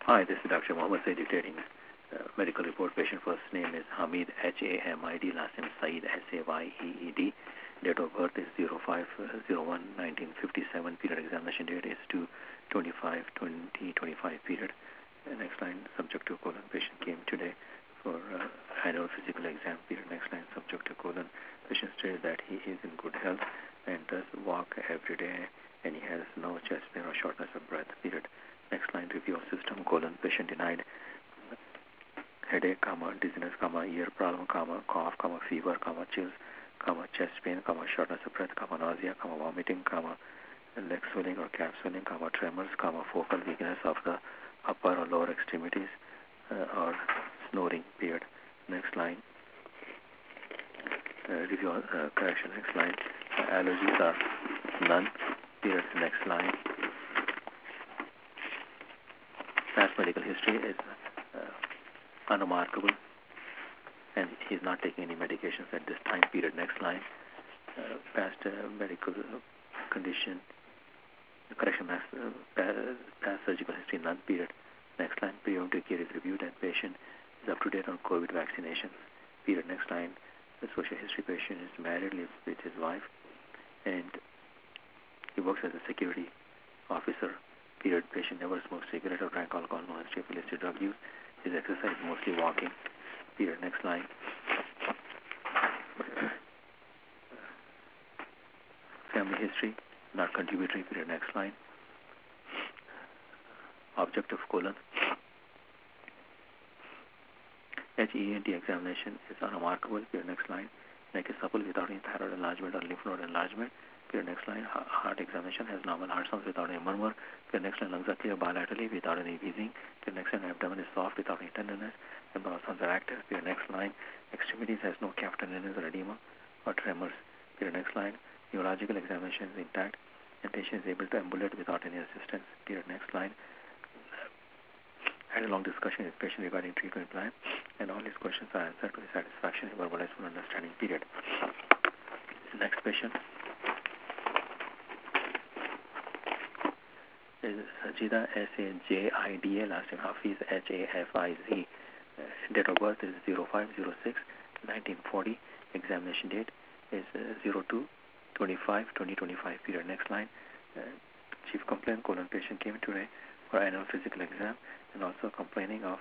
Hi, this is Dr. Mohammed Said dictating medical report. Patient first name is Hamid, Hamid, last name Saeed, Sayeed. Date of birth is 05/01/1957. Period examination date is 2/25/2025 period. Next line, subject to colon. Patient came today for annual physical exam. Period. Next line, subject to colon. Patient stated that he is in good health and does walk every day, and he has no chest pain or shortness of breath. Period. Next line, review of system, colon. Patient denied headache, dizziness, ear problem, cough, fever, chills, chest pain, shortness of breath, nausea, vomiting, leg swelling or calf swelling, tremors, focal weakness of the upper or lower extremities, or snoring. Period. Next line, review correction. Next line, allergies are none. Period. Next line, past medical history is unremarkable, and he's not taking any medications at this time. Period. Next line, past medical condition, correction, past surgical history none. Period. Next line, periodic care is reviewed and patient is up to date on COVID vaccinations. Period. Next line, the social history, patient is married, lives with his wife, and he works as a security officer. Period. Patient never smoked cigarette or drank alcohol, no history of illicit drug use. His exercise mostly walking. Period. Next line. Family history, not contributory. Period. Next line. Objective colon. HENT examination is unremarkable. Period. Next line. Neck is supple without any thyroid enlargement or lymph node enlargement. Period. Next line, heart examination has normal heart sounds without any murmur. Period. Next line, lungs are clear bilaterally without any wheezing. Period. Next line, abdomen is soft without any tenderness, and bowel sounds are active. Period. Next line, extremities has no calf tenderness or edema or tremors. Period. Next line, neurological examination is intact, and patient is able to ambulate without any assistance. Period. Next line, had a long discussion with patient regarding treatment plan, and all his questions are answered to his satisfaction and verbalized full understanding. Period. Next patient is Sajida, Sajida, last name Hafiz, Hafiz. Date of birth is 05/06/1940. Examination date is 02/25/2025. Period. Next line, chief complaint, colon. Patient came today for annual physical exam and also complaining of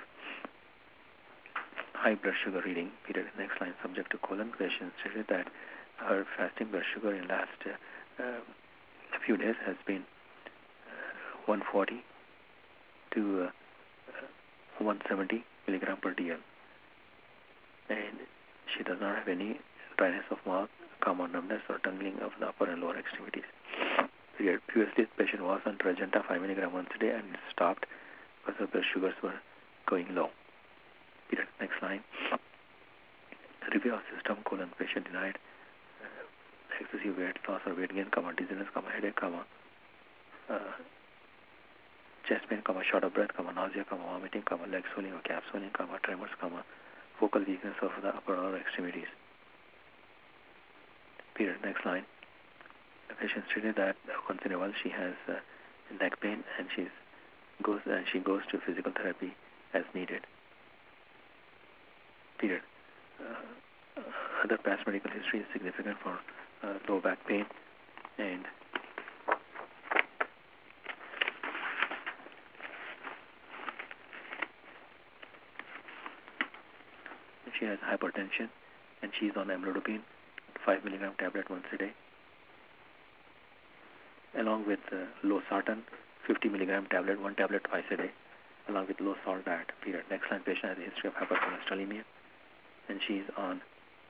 high blood sugar reading. Period. Next line, subject to colon. Patient stated that her fasting blood sugar in last few days has been 140 to 170 milligram per dl, and she does not have any dryness of mouth, numbness or tingling of the upper and lower extremities. Period. Previously, the patient was on Trajanta 5 milligram once a day and it stopped because the blood sugars were going low. Period. Next line, review of system, colon. Patient denied excessive weight loss or weight gain, dizziness, headache, chest pain, short of breath, nausea, vomiting, leg swelling or calf swelling, tremors, focal weakness of the upper or lower extremities. Period. Next line. The patient stated that once in a while she has neck pain and she goes to physical therapy as needed. Period. Other past medical history is significant for low back pain, and she has hypertension, and she is on amlodipine 5 milligram tablet once a day, along with losartan 50 milligram tablet, 1 tablet twice a day, along with low salt diet. Period. Next line, patient has a history of hypercholesterolemia, and she is on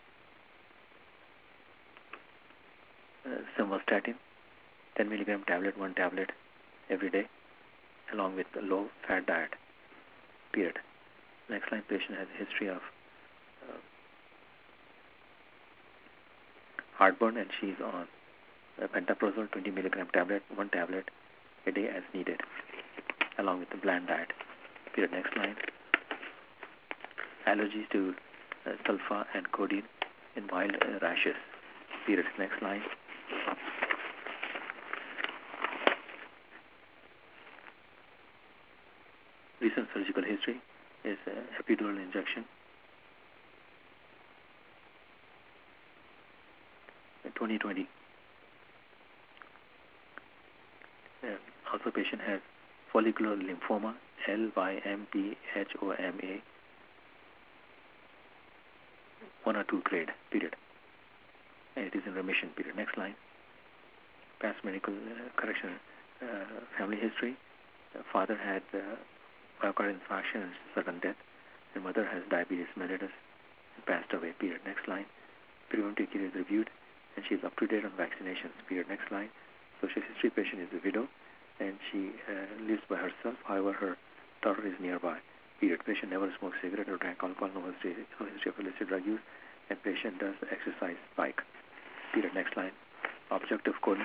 simvastatin 10 milligram tablet, 1 tablet every day, along with a low fat diet. Period. Next line, patient has a history of heartburn, and she is on pantoprazole 20 milligram tablet, 1 tablet a day as needed, along with the bland diet. Period. Next line, allergies to sulfa and codeine in mild rashes. Period. Next line, Recent surgical history is epidural injection. 2020. Also, patient has follicular lymphoma, LYMPHOMA, 1 or 2 grade, period. And it is in remission, period. Next line. Past medical family history. Father had myocardial infarction and sudden death. And mother has diabetes mellitus and passed away, period. Next line. Preventive care is reviewed and she is up to date on vaccinations, period. Next line. Social history patient is a widow and she lives by herself. However, her daughter is nearby, period. Patient never smoked cigarette or drank alcohol, no history of illicit drug use, and patient does exercise bike, period. Next line. Objective colon.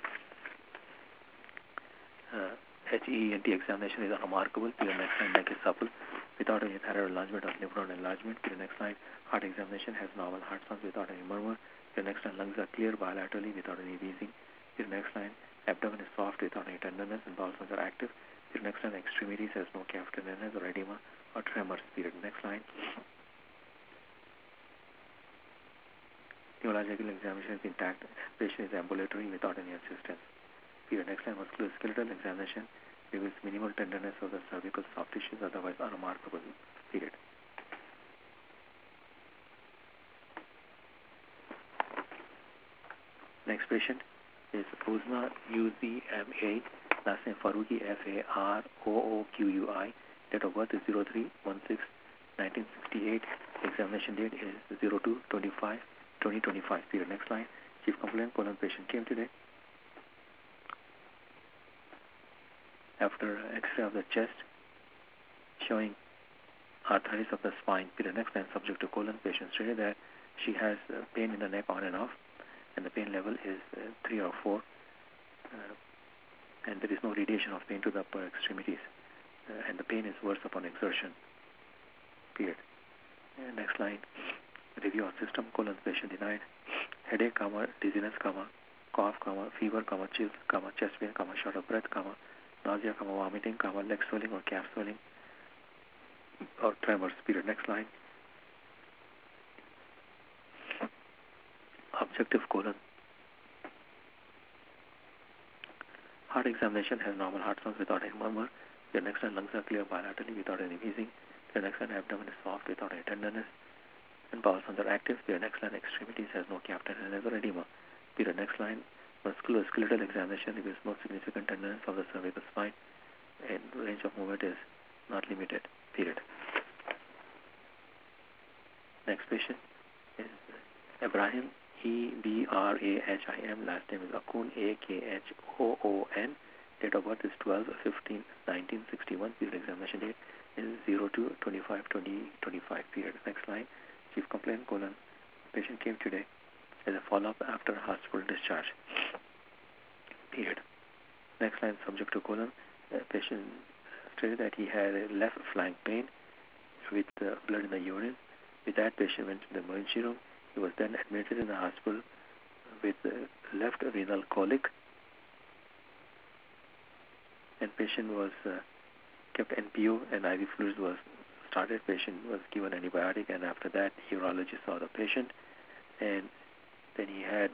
HENT examination is unremarkable, period. Next line. Neck is supple without any thyroid enlargement or lymph node enlargement, period. Next line. Heart examination has normal heart sounds without any murmur, period. Next line. Lungs are clear bilaterally without any wheezing, period. Next line. Abdomen is soft without any tenderness and bowel sounds are active, period. Next line. Extremities has no calf tenderness or edema or tremors, period. Next line. Neurological examination is intact. Patient is ambulatory without any assistance, period. Next line. Musculoskeletal examination reveals minimal tenderness of the cervical soft tissues, otherwise unremarkable, period. Next patient is Uzma UZMA, last name Faruqi FAROOQUI, date of birth is 03/16/1968, examination date is 02/25/2025, period. Next line. Chief complaint, colon patient came today. After X-ray of the chest showing arthritis of the spine, period. Next line. Subject to colon, patient stated that she has pain in the neck on and off, and the pain level is 3 or 4, and there is no radiation of pain to the upper extremities, and the pain is worse upon exertion, period. Next line. Review of system, colon patient denied headache, dizziness, cough, fever, chills, chest pain, short of breath, nausea, vomiting, leg swelling or calf swelling or tremors, period. Next line. Objective colon. Heart examination has normal heart sounds without any murmur. The next line. Lungs are clear bilaterally without any wheezing. The next line. Abdomen is soft without any tenderness and bowel sounds are active. The next line. Extremities has no calf tenderness or edema, period. Next line. Musculoskeletal examination reveals no significant tenderness of the cervical spine and range of movement is not limited, period. Next patient is Ibrahim, EBRAHIM, last name is Akhoon, AKHOON, date of birth is 12/15/1961, period. Examination date is 02/25/2025, period. Next line. Chief complaint, colon, patient came today as a follow-up after hospital discharge, period. Next line. Subject to colon, patient stated that he had a left flank pain with blood in the urine. With that, patient went to the emergency room. He was then admitted in the hospital with left renal colic, and patient was kept NPO and IV fluids was started. Patient was given antibiotic, and after that, urologist saw the patient, and then he had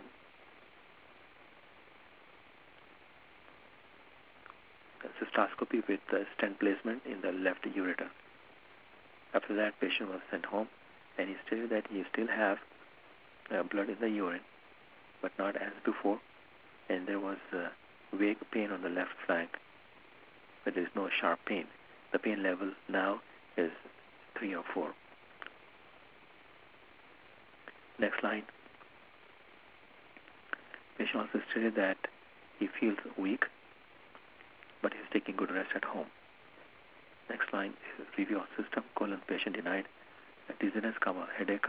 cystoscopy with stent placement in the left ureter. After that, patient was sent home, and he stated that he still have blood in the urine, but not as before, and there was vague pain on the left flank, but there is no sharp pain. The pain level now is 3 or 4. Next line. Patient also stated that he feels weak, but he is taking good rest at home. Next line is review of system, colon, patient denied dizziness, headache,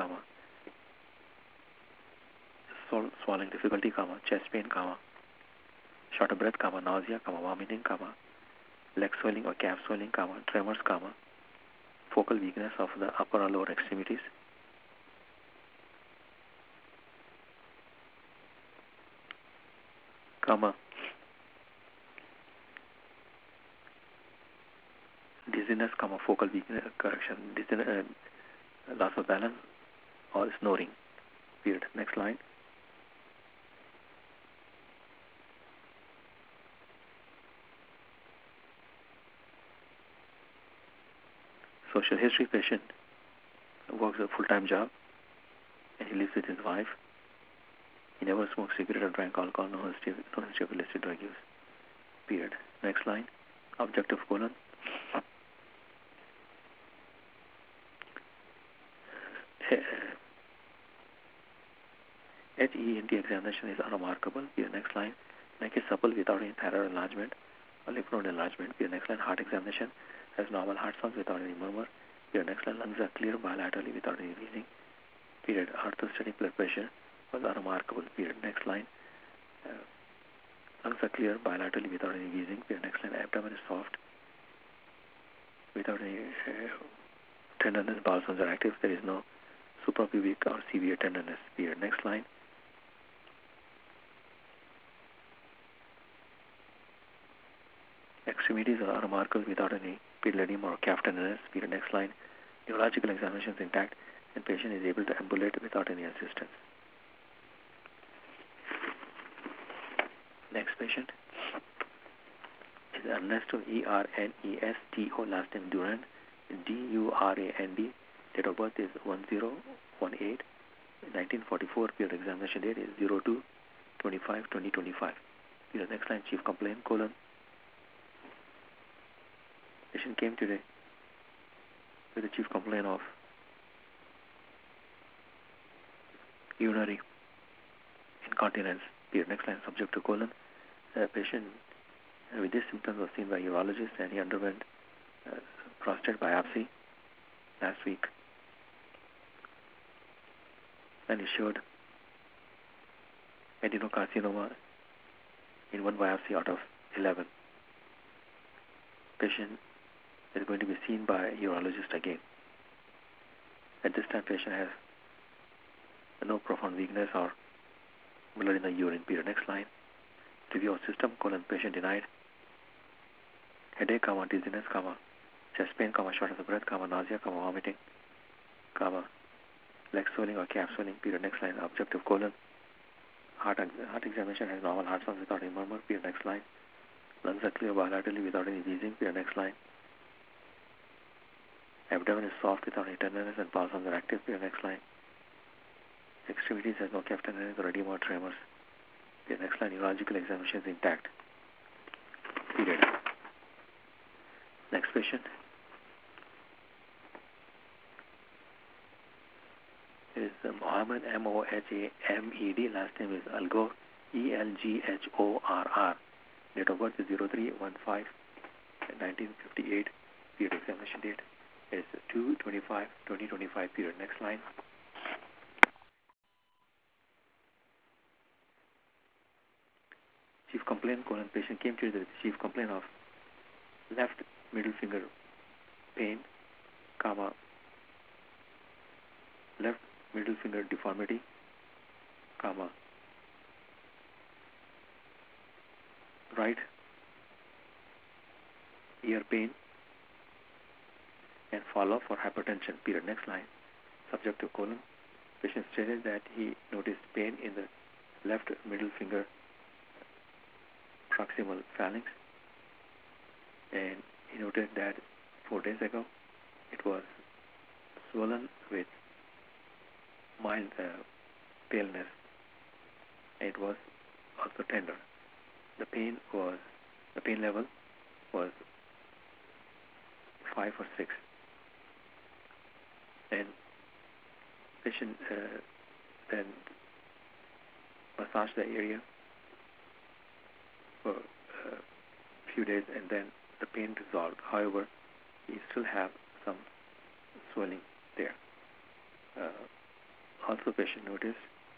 swallowing difficulty, chest pain, short of breath, nausea, vomiting, leg swelling or calf swelling, tremors, focal weakness of the upper or lower extremities, dizziness, focal weakness, dizziness, loss of balance, or snoring. Period. Next line. Social history patient works a full-time job and he lives with his wife. He never smoked cigarette or drank alcohol, no history of illicit drug use. Period. Next line. Objective colon. HENT examination is unremarkable. Period. Next line. Neck is supple without any thyroid enlargement or lymph node enlargement. Period. Next line. Heart examination has normal heart sounds without any murmur. Period. Next line. Lungs are clear bilaterally without any wheezing. Period. Orthostatic blood pressure was unremarkable. Period. Next line. Lungs are clear bilaterally without any wheezing. Period. Next line. Abdomen is soft without any tenderness. Bowel sounds are active. There is no suprapubic or severe tenderness. Period. Next line. Extremities are unremarkable without any pedal edema or calf tenderness. Period. Next line. Neurological examination is intact and patient is able to ambulate without any assistance. Next patient is Ernesto, Ernesto, last name Durand, Durand. Date of birth is 1018-1944. Period. Examination date is 02-25-2025. Period. Next line. Chief complaint, colon. Patient came today with a chief complaint of urinary incontinence. Period. Next line. Subject to colon. Patient with these symptoms was seen by urologist and he underwent prostate biopsy last week and he showed adenocarcinoma in one biopsy out of 11. Patient is going to be seen by a urologist again. At this time, patient has no profound weakness or blood in the urine. Period. Next line. Review of system, colon. Patient denied headache, dizziness, chest pain, shortness of breath, nausea, vomiting, leg swelling or calf swelling. Period. Next line. Objective colon. Heart examination has normal heart sounds without any murmur. Period. Next line. Lungs are clear bilaterally without any wheezing. Period. Next line. Abdomen is soft without any tenderness and bowel sounds are active. Period. Next line. Extremities has no calf tenderness or edema or tremors. Period. Next line. Neurological examination is intact. Period. Next patient is Mohammed, Mohamed. Last name is Alghor, Elghorr. Date of birth is 03-15-1958. Period. Examination date is 2-25-2025. Period. Next line. Chief complaint, colon. Patient came to the chief complaint of left middle finger pain, left middle finger deformity, right ear pain, and follow for hypertension. Period. Next line. Subject to colon. Patient stated that he noticed pain in the left middle finger proximal phalanx, and he noted that 4 days ago it was swollen with mild paleness. It was also tender. The pain level was 5 or 6, and patient then massaged the area for a few days, and then the pain resolved. However, he still have some swelling there. Also, patient noticed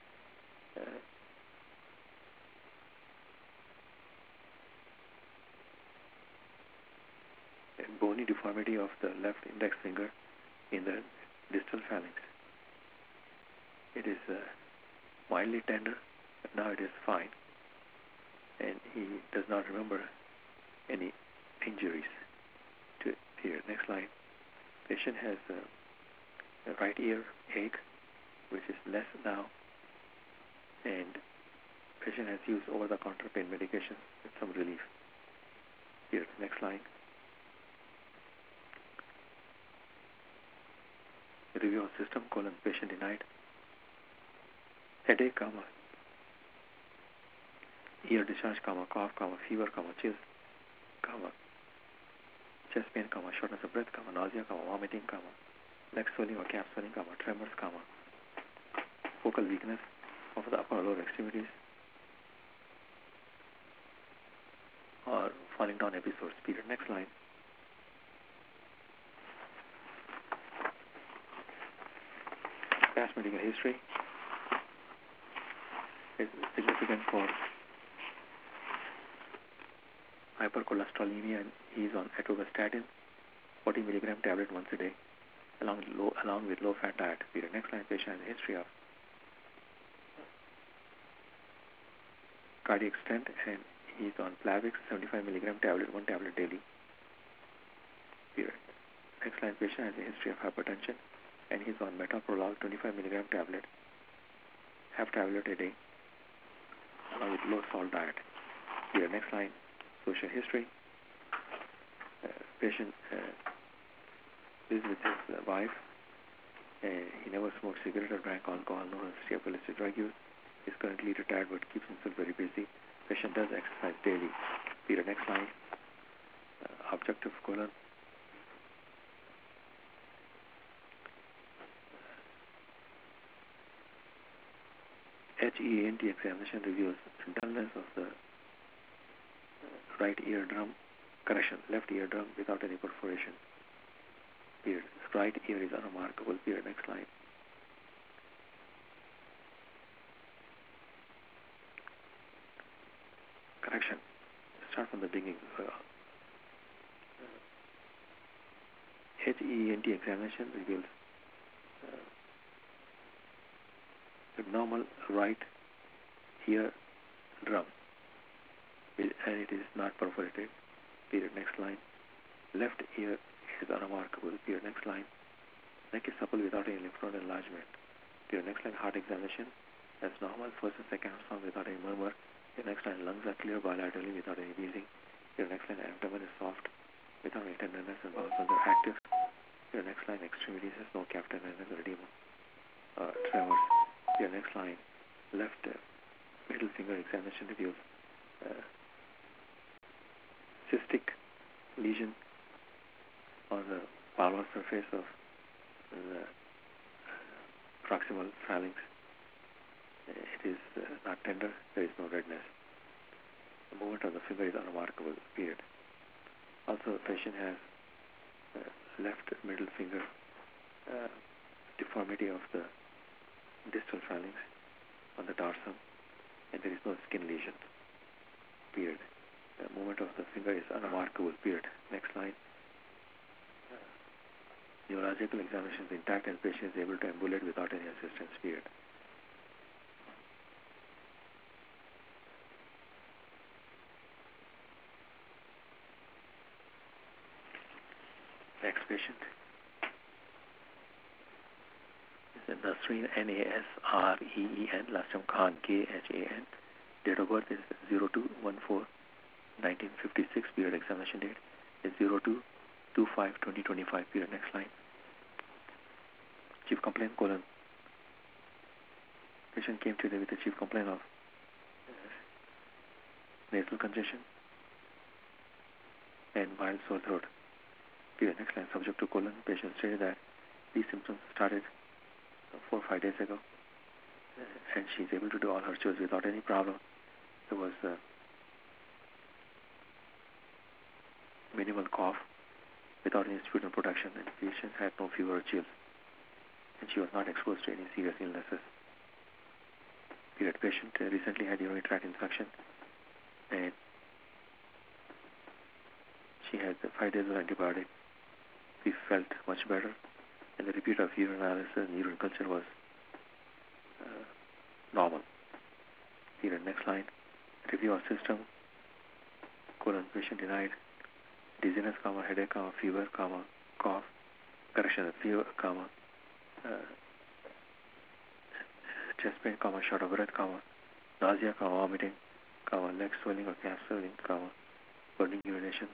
a bony deformity of the left index finger in the distal phalanx. It is mildly tender, but now it is fine, and he does not remember any injuries to Period. Next line. Patient has a right ear ache, which is less now, and patient has used over-the-counter pain medication with some relief. Period. Next line. Review of system, patient denied. Headache, ear discharge, cough, fever, chills, chest pain, shortness of breath, nausea, vomiting, neck swelling or calf swelling, tremors, focal weakness of the upper or lower extremities, or falling down episodes. Period. Next line. Past medical history is significant for hypercholesterolemia, and he is on atorvastatin, 40 milligram tablet once a day, along with low-fat diet. Period. Next line. Patient has a history of cardiac stent, and he is on Plavix, 75 milligram tablet, 1 tablet daily. Period. Next line. Patient has a history of hypertension, and he is on metoprolol, 25 milligram tablet, half tablet a day, along with low-salt diet. Period. Next line. Social history. Patient lives with his wife. He never smoked cigarette or drank alcohol, no history of illicit drug use. He is currently retired but keeps himself very busy. Patient does exercise daily. Period. Next line. Objective colon. HENT examination reveals dullness of the left eardrum without any perforation. Period. Right ear is unremarkable. Period. Next line. Correction. Start from the beginning. HENT examination reveals abnormal right ear drum, and it is not perforated. Period. Next line. Left ear is unremarkable. Period. Next line. Neck is supple without any lymph node enlargement. Period. Next line. Heart examination as normal. First and second sound without any murmur. Period. Next line. Lungs are clear bilaterally without any wheezing. Period. Next line. Abdomen is soft without any tenderness, and bowels are active. Period. Next line. Extremities has no calf tenderness or edema, tremors. Period. Next line. Left middle finger examination reveals cystic lesion on the palmar surface of the proximal phalanx. It is not tender. There is no redness. The movement of the finger is unremarkable. Period. Also, the patient has left middle finger deformity of the distal phalanx on the dorsum, and there is no skin lesion. Period. The movement of the finger is unremarkable. Period. Next line. Neurological examination is intact, and patient is able to ambulate without any assistance. Period. Next patient is Nasreen, Nasreen, last name Khan, Khan. Date of birth is 02/14/1956. Period. Examination date is 02/25/2025. Period. Next line. Chief complaint: patient came today with a chief complaint of nasal congestion and mild sore throat. Period. Next line. Subject to patient stated that these symptoms started 4 or 5 days ago, and she is able to do all her chores without any problem. There was minimal cough without any sputum production, and the patient had no fever or chills, and she was not exposed to any serious illnesses. Period. Patient recently had urinary tract infection, and she had 5 days of antibiotic. We felt much better, and the repeat of urine analysis and urine culture was normal. Period. Next line. Review of system: patient denied. dizziness, headache, fever, cough, correction, fever, uh, chest pain, short of breath, nausea, vomiting, leg swelling or calf swelling, burning urination,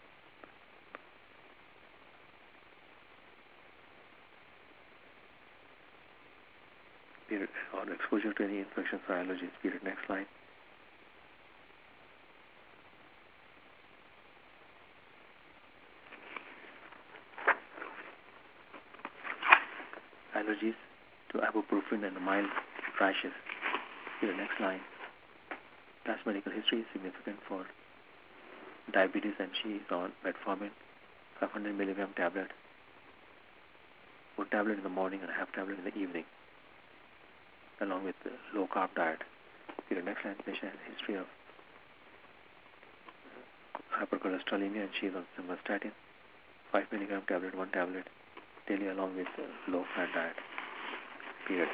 period, or exposure to any infections or allergies, period. Next line. Allergies to ibuprofen and mild rashes, period. Next line. Past medical history is significant for diabetes, and she is on metformin, 500 milligram tablet, one tablet in the morning and a half tablet in the evening, along with low carb diet. Period. Next line. Patient has history of hypercholesterolemia, and she is on simvastatin, 5 milligram tablet, one tablet daily, along with low fat diet. Period.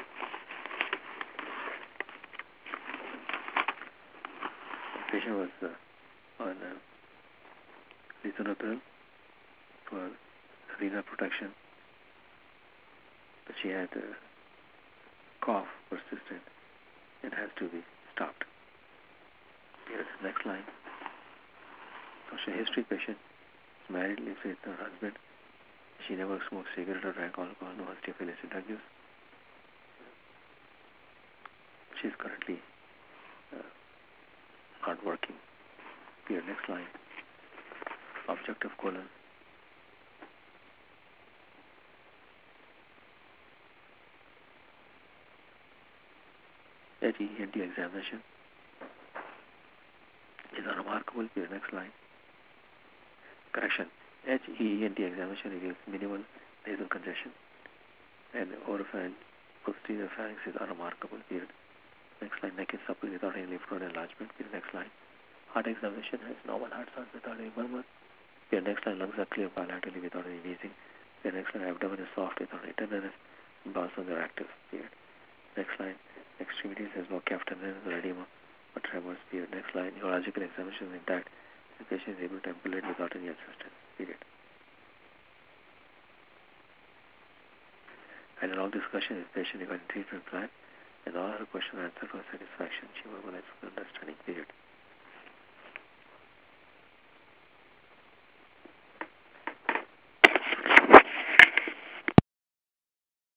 The patient was on lisinopril for renal protection, but she had cough persistent and has to be stopped. Period. Next line. Social history. Patient is married, lives with her husband. She never smoked cigarette or drank alcohol, no history of illicit drug use. She is currently not working. Period. Next line. Objective colon. HENT examination is unremarkable. Period. Next line. Correction. HENT examination reveals minimal nasal congestion, and oropharynx, posterior pharynx is unremarkable. Period. Next line. Neck is supple without any lymph node enlargement. Period. Next line. Heart examination has normal heart sounds without any murmur. Period. Next line. Lungs are clear bilaterally without any wheezing. Period. Next line. Abdomen is soft without any tenderness. Bowel sounds are active. Period. Next line. Extremities has no calf tenderness or edema or tremors. Period. Next line. Neurological examination is intact. The patient is able to ambulate without any assistance. Period. And in all discussion, this patient regarding treatment plan, and all her questions answered for satisfaction. She mobilized for understanding. Period.